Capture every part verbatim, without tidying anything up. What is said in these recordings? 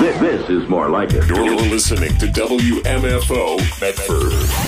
This, this is more like it. You're listening to W M F O Medford.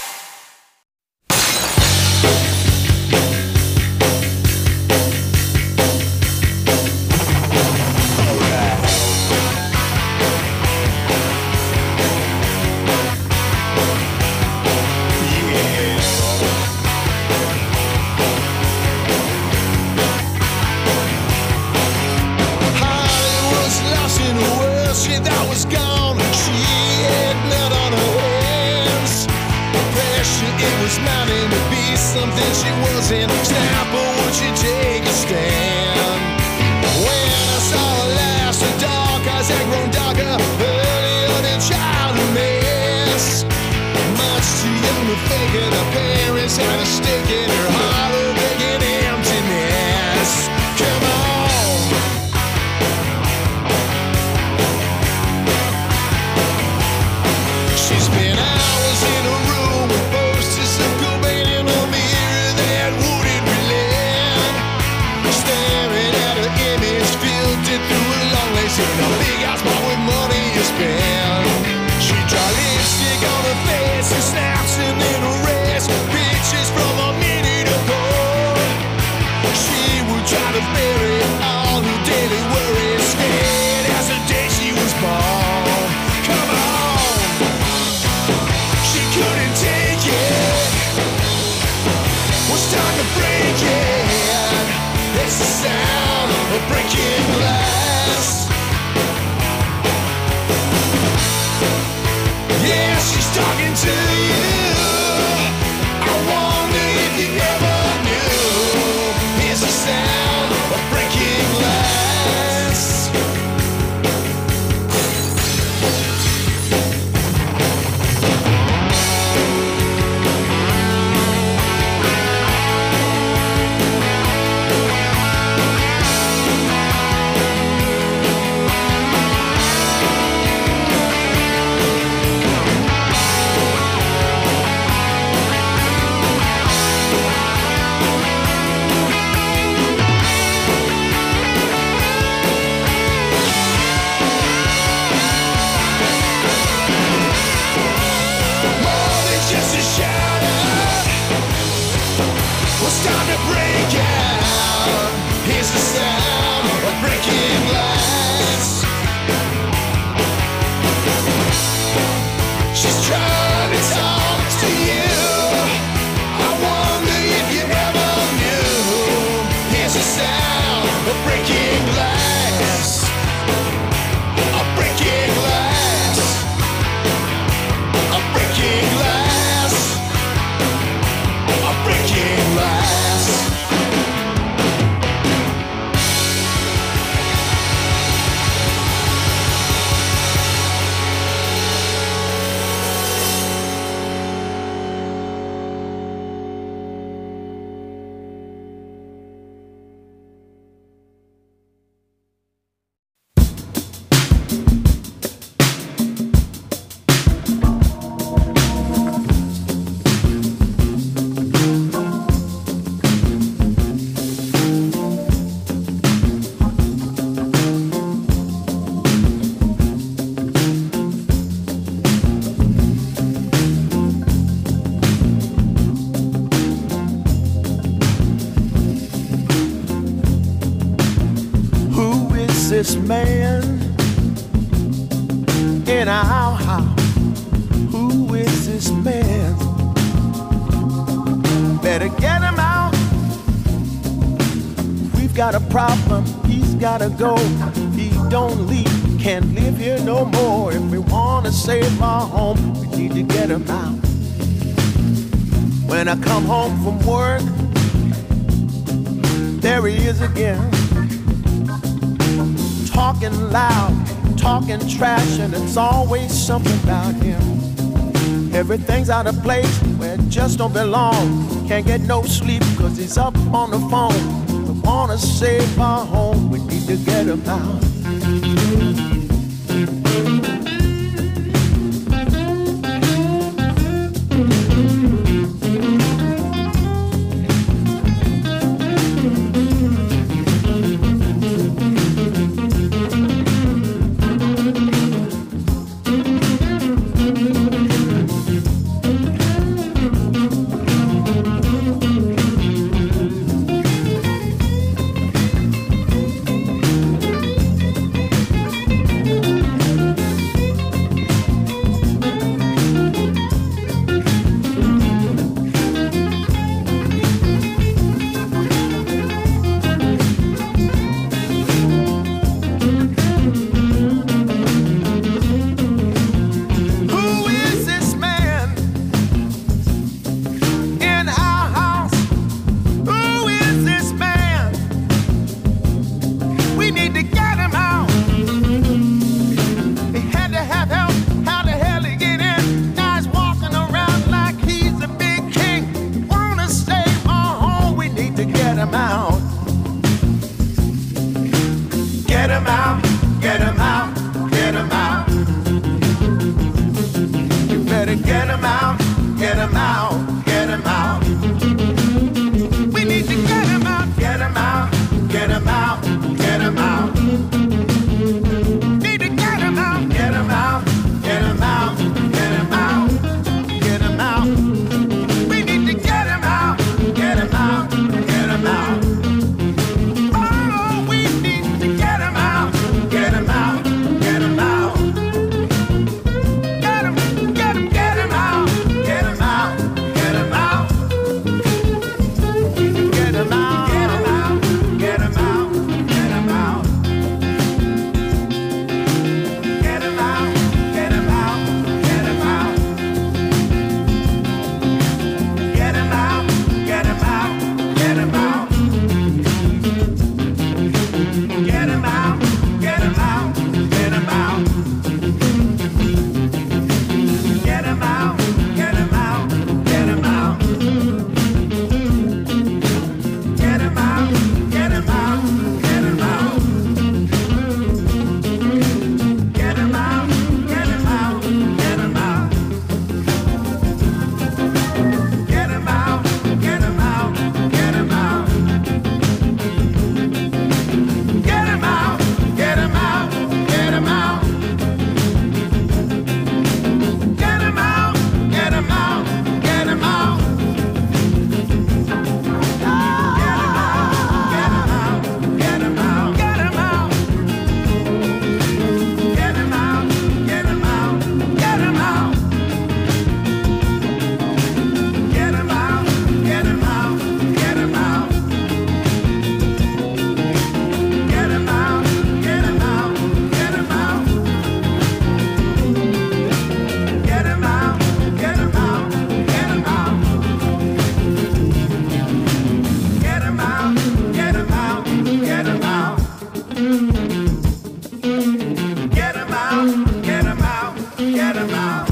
This man in our house, who is this man? Better get him out. We've got a problem, he's gotta go. He don't leave, can't live here no more. If we wanna save our home, we need to get him out. When I come home from work, there he is again. Talking loud, talking trash, and it's always something about him. Everything's out of place where it just don't belong. Can't get no sleep cause he's up on the phone. We wanna save our home, we need to get him out. get 'em out, get 'em out. You better get 'em out, get 'em out, get 'em out. We need to get 'em out, get 'em out, get 'em out, get 'em out. Need to get 'em out, get 'em out, get 'em out, get 'em out, get 'em out. We need to get 'em out, get 'em out, get 'em out. Oh, we need to get 'em out, get 'em out, get 'em out. Get 'em, get 'em, get 'em out, get 'em out, get 'em out. Get 'em out, get 'em out, get 'em out, get 'em out. Get 'em out, get 'em out, get 'em out. Get 'em out, get 'em out, get 'em out. Get 'em out, get 'em out, get 'em out. Get 'em out, get 'em out, get 'em out. Get 'em out, get 'em out, get 'em out. Get 'em out, get 'em out, get 'em out. Get 'em out, get 'em out, get 'em out. Get 'em out, get 'em out, get 'em out. Get 'em out, get 'em out, get 'em out. Get 'em out, get 'em out, get 'em out. Get 'em out, get 'em out, get 'em out. Get 'em out, get 'em out, get 'em out. Get 'em out, get 'em out, get 'em out. Get 'em out, get 'em out, get 'em out. Get 'em out, get 'em out, get 'em out. Get 'em out, get 'em out, get 'em out.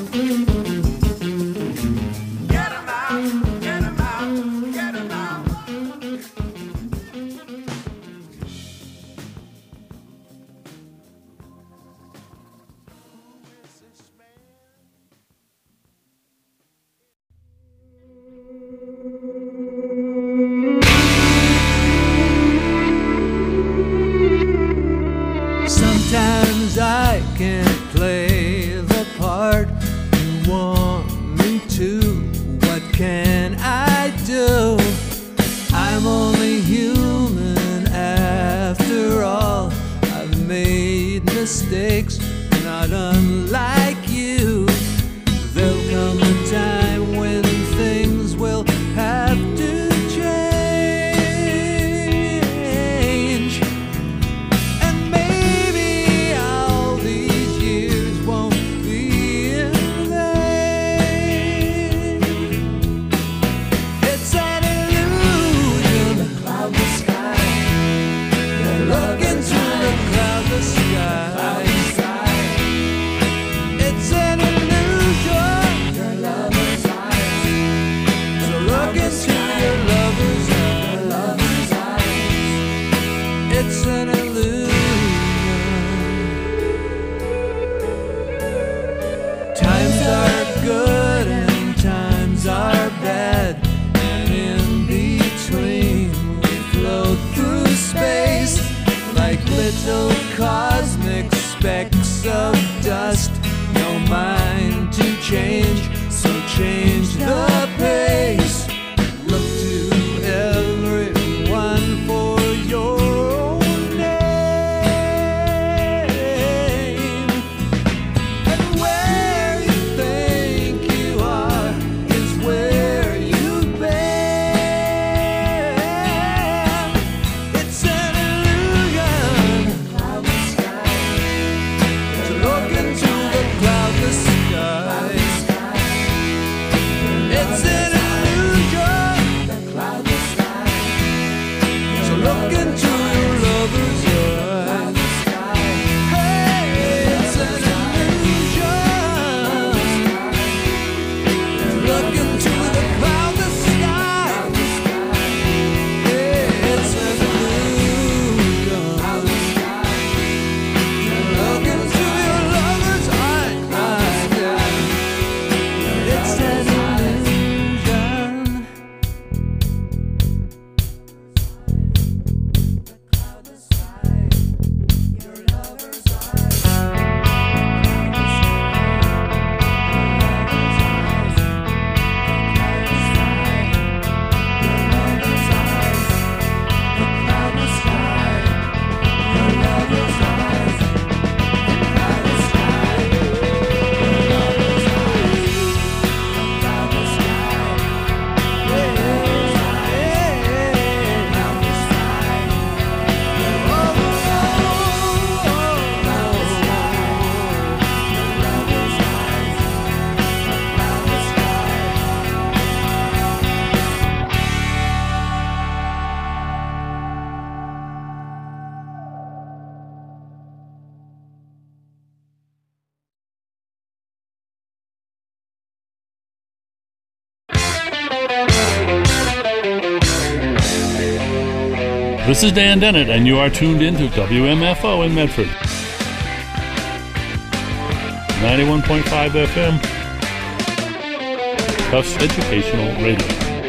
Get 'em out, get 'em out, get 'em out. Sometimes I can't play the part you want me to. What can I do? I'm only human after all. I've made mistakes, not unlike you. There'll come a time when things will have to change. And maybe all these years won't be in vain. It's an illusion. Cloudless sky. Look into the cloudless sky. It's an illusion. Your lover's eyes. So look into your lover's eyes. It's an illusion. Times are good and times are bad, and in between we float through space like little cosmic specks of dust. No mind to change, so change the pace. Look to everyone for your own name. And where you think you are is where you've been. It's an illusion. Cloudless sky. To look into the cloudless sky. It's an illusion. This is Dan Dennett, and you are tuned in to W M F O in Medford. ninety-one point five F M. Tufts Educational Radio.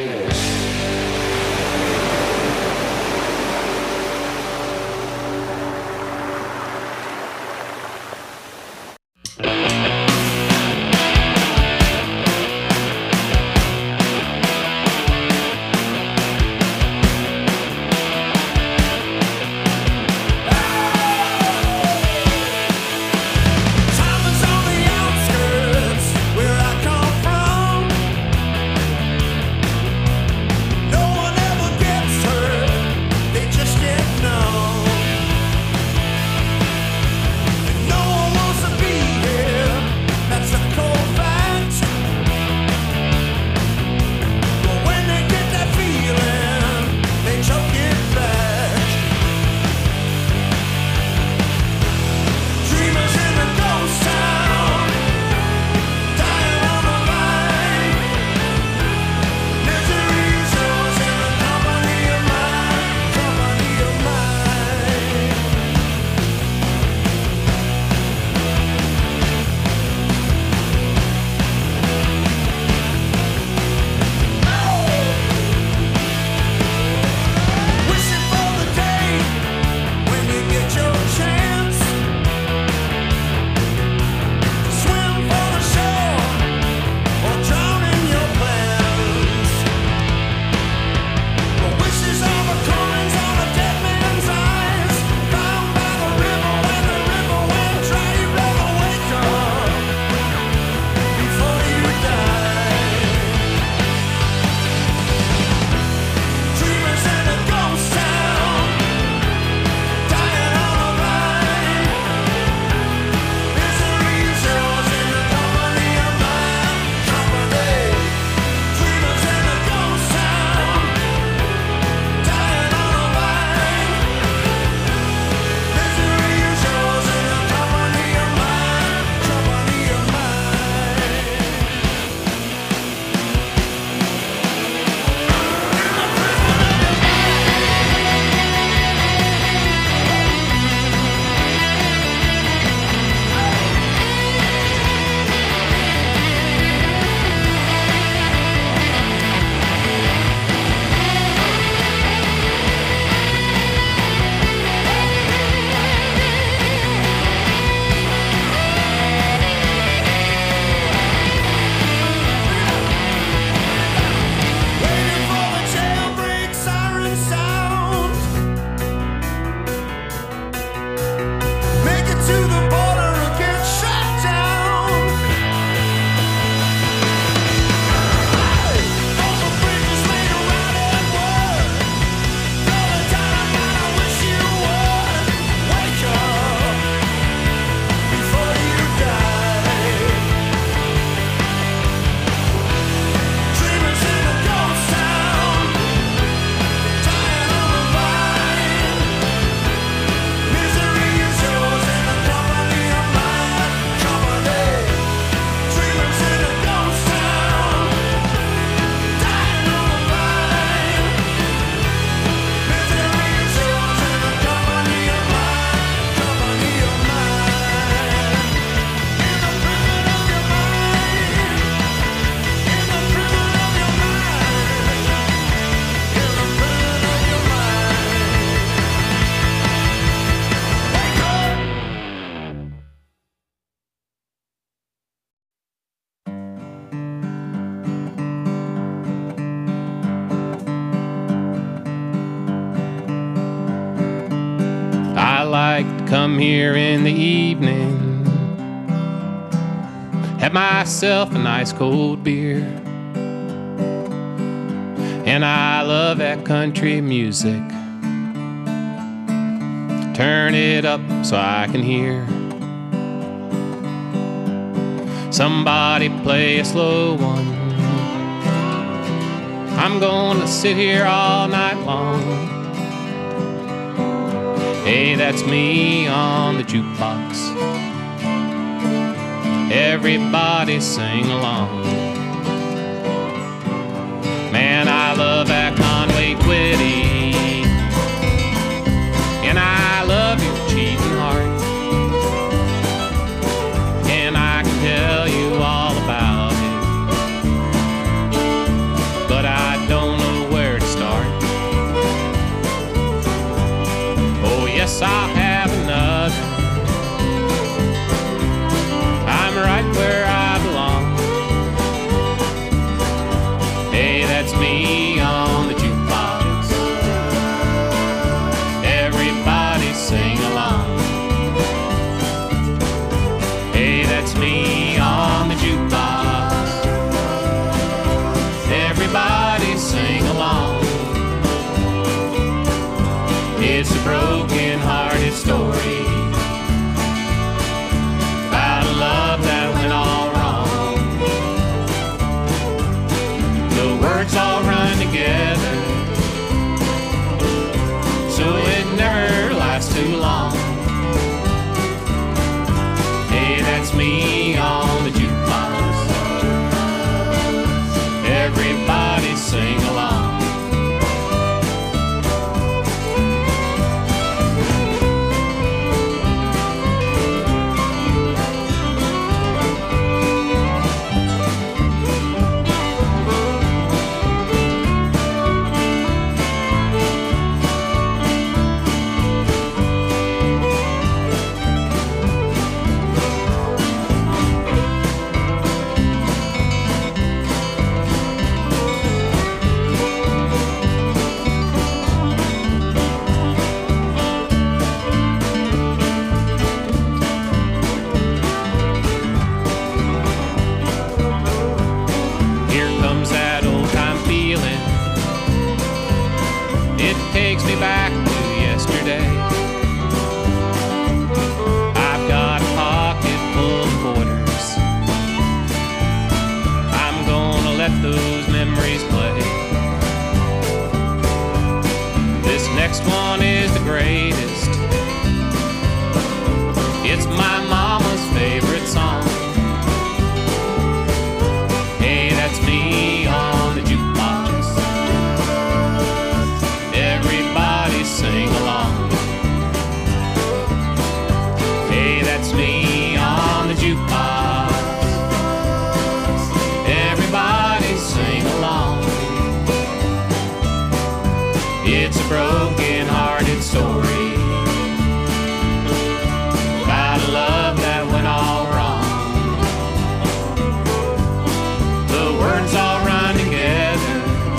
Come here in the evening, have myself a nice cold beer, and I love that country music. Turn it up so I can hear somebody play a slow one. I'm gonna sit here all night long. Hey, that's me on the jukebox. Everybody sing along. Man, I love that Conway Twitty. that's me on the jukebox. Everybody sing along. Takes me back to yesterday. I've got a pocket full of quarters. I'm gonna let those memories play. This next one is the greatest. It's my mama's favorite song. Hey, that's me on the jukebox. Sing along. Hey, that's me on the jukebox. Everybody sing along. It's a broken-hearted story about a love that went all wrong. The words all run together,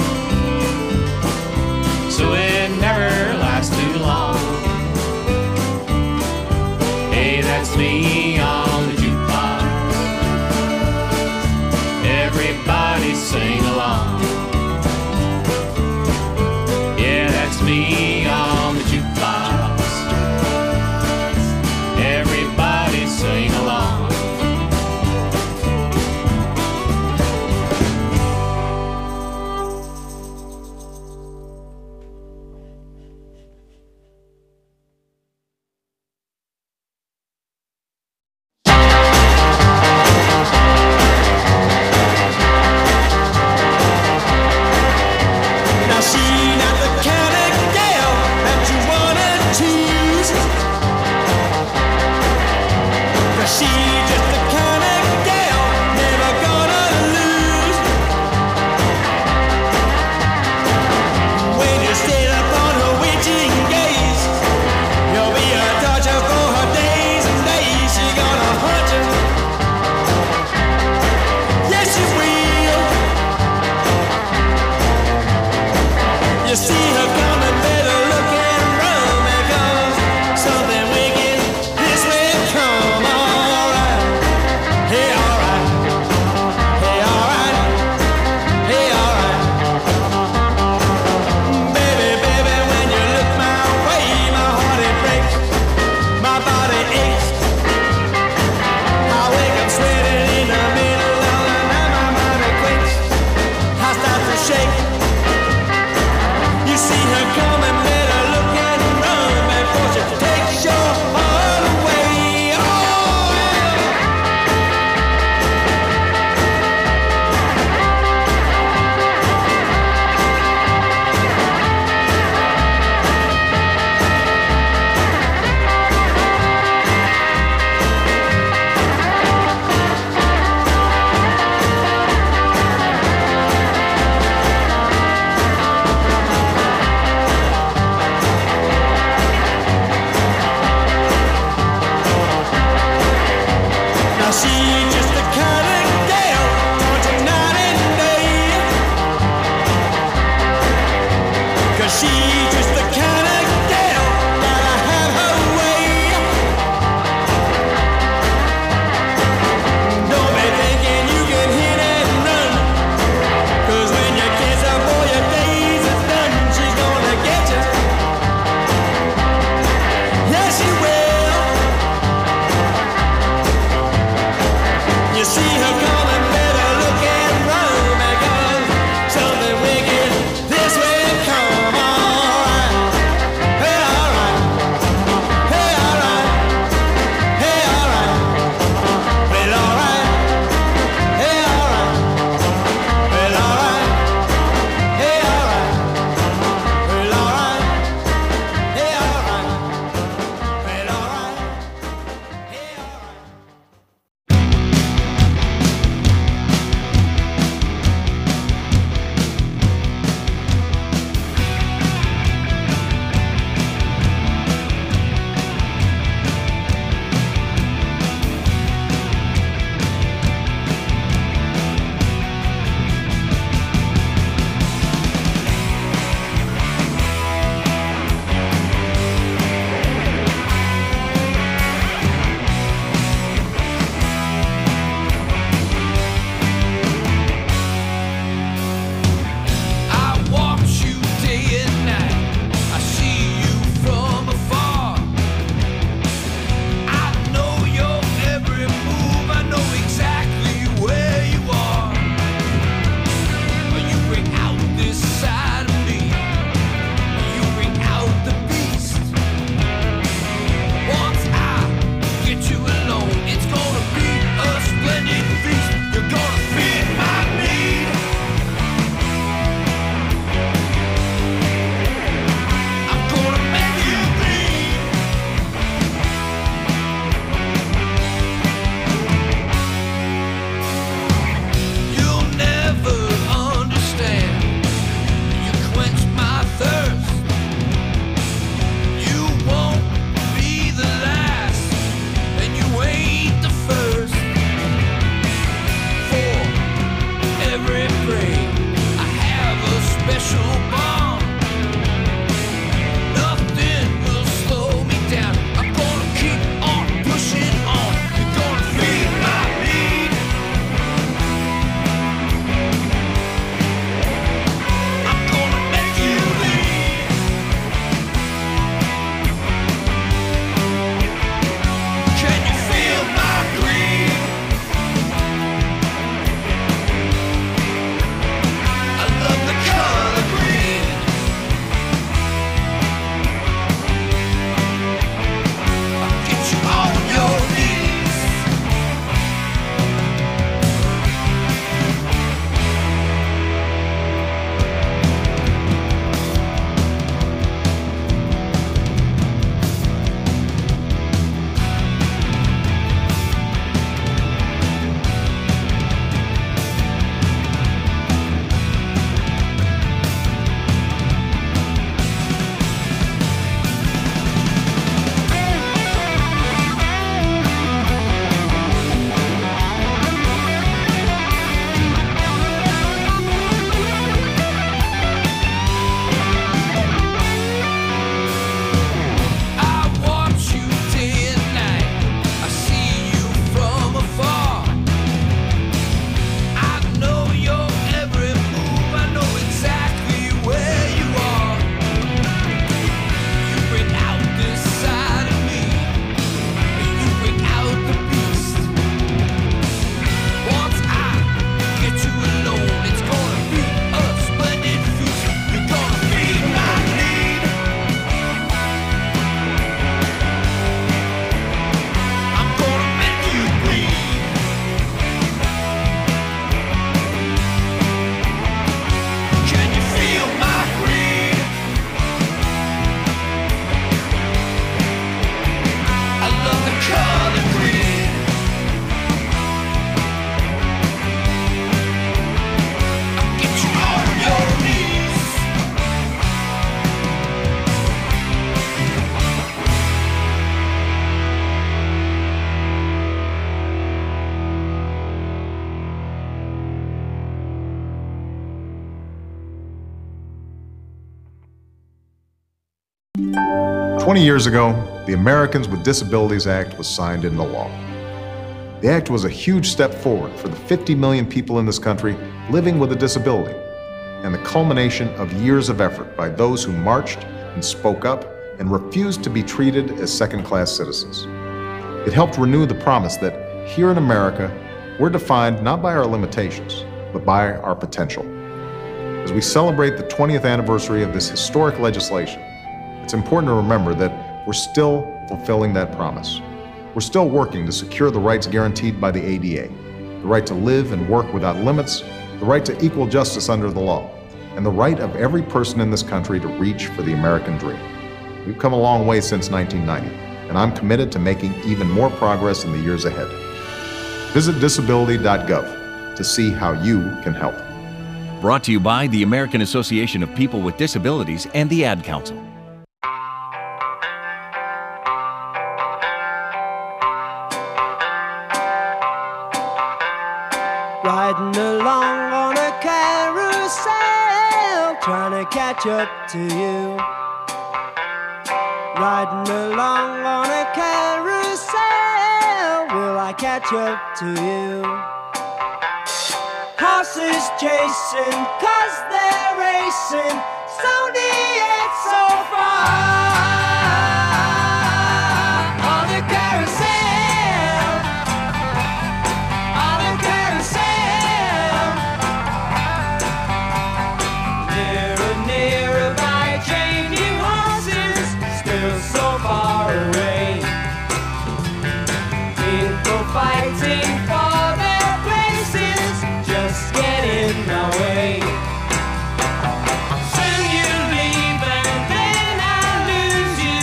so it never lasts too long. Hey, that's me on the jukebox. Everybody sing along. Yeah, that's me on the jukebox. Everybody sing along. twenty years ago, the Americans with Disabilities Act was signed into law. The act was a huge step forward for the fifty million people in this country living with a disability, and the culmination of years of effort by those who marched and spoke up and refused to be treated as second-class citizens. It helped renew the promise that here in America, we're defined not by our limitations, but by our potential. As we celebrate the twentieth anniversary of this historic legislation, it's important to remember that we're still fulfilling that promise. We're still working to secure the rights guaranteed by the A D A, the right to live and work without limits, the right to equal justice under the law, and the right of every person in this country to reach for the American dream. We've come a long way since nineteen ninety, and I'm committed to making even more progress in the years ahead. Visit disability dot gov to see how you can help. Brought to you by the American Association of People with Disabilities and the Ad Council. Riding along on a carousel, trying to catch up to you. Riding along on a carousel, will I catch up to you? Horses chasing, cause they're racing, so near yet so far. On a carousel, on a carousel, nearer, nearer by a changing horses, still so far away. People fighting for their places, just get in my way. Soon you leave and then I'll lose you.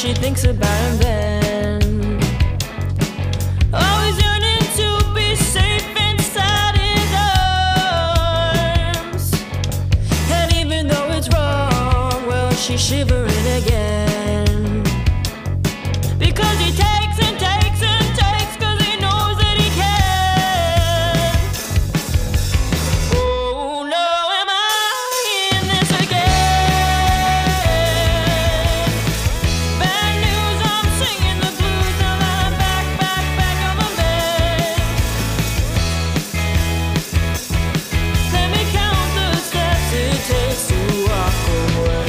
she thinks about him then. Always yearning to be safe inside his arms. And even though it's wrong, well, she's shivering again. Because he takes and takes and takes, cause he knows that he can. Oh no, am I in this again? Bad news, I'm singing the blues, now that I'm back, back, back on my bed. Let me count the steps it takes to walk away.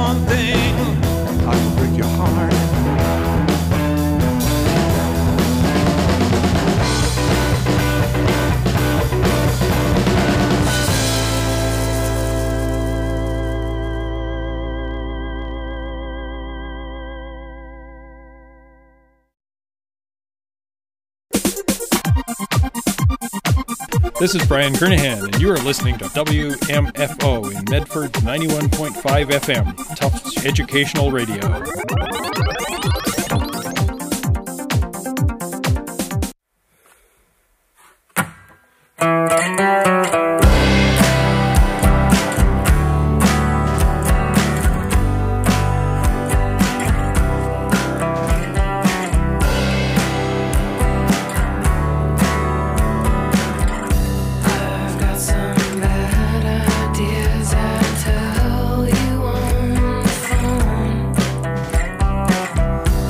one thing, I can break your heart. This is Brian Kernahan, and you are listening to W M F O in Medford's ninety-one point five F M, Tufts Educational Radio. Ideas I tell you on the phone.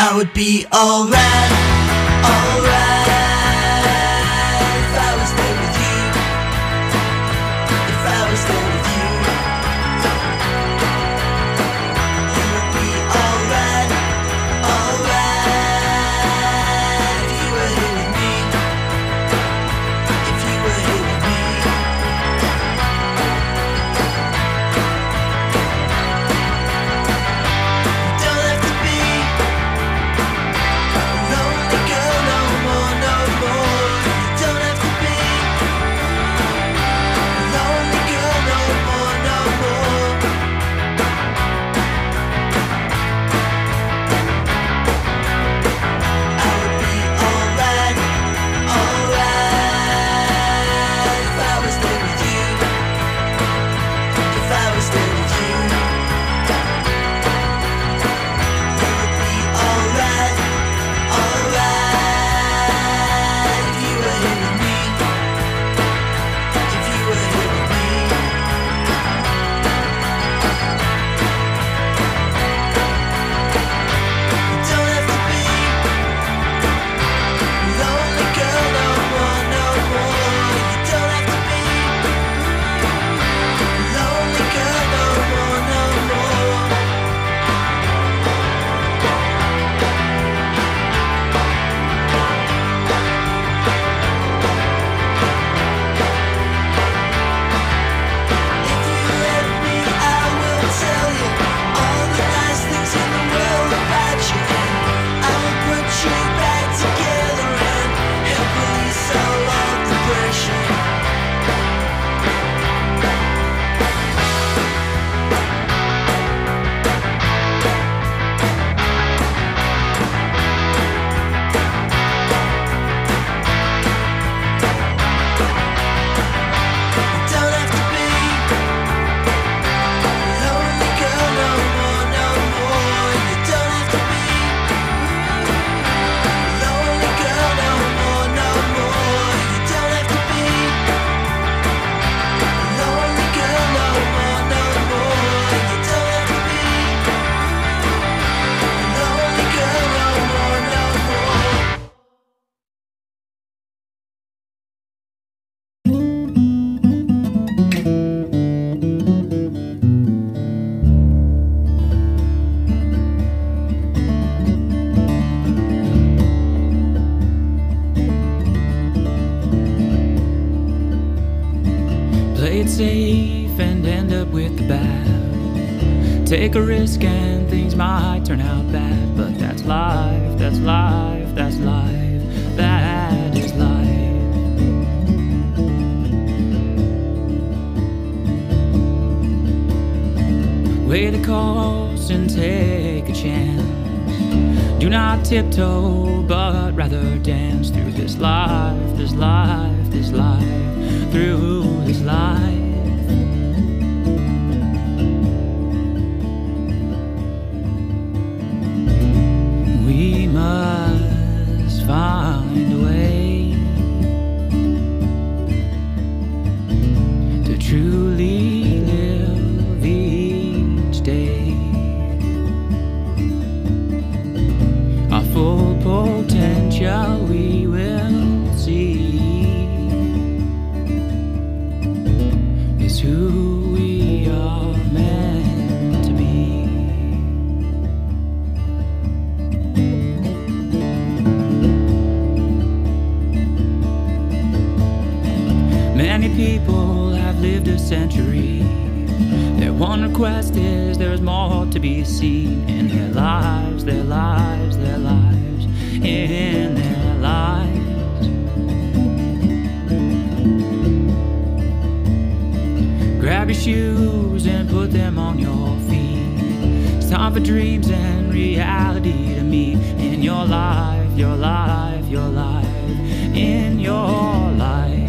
I would be alright, alright if I was there with you, if I was there with you. You would be alright, alright if you were here with me, if you were here with me. You don't have to be a lonely girl no more, no more. You don't have to be a lonely girl no more, no more. I would be alright, alright if I was there with you, if I was there with you. You would be alright, alright if you were here with me, if you were here with me. You don't have to be a lonely girl no more, no more. You don't have to be a lonely girl no more, no more. If you let me, I will tell you all the nice things in the world about you, and I will put you back together and help release all of the pressure. You don't have to be a lonely girl no more, no more. You don't have to be a lonely girl no more, no more. You don't have to be a lonely girl no more, no more. You don't have to be a lonely girl no more, no more. Play it safe and end up with the bad. Take a risk and things might turn out bad, but that's life, that's life, that's life, that is life. Weigh the cost and take a chance. Do not tiptoe, but rather dance through this life, this life, this life, through this life. We must find a way to truly live each day. Our full potential we will see is who we are meant to be. Many people have lived a century. Their one request is there's more to be seen in their lives, their lives, their lives, in their lives. Grab your shoes and put them on your feet. It's time for dreams and reality to meet in your life, your life, your life, in your life.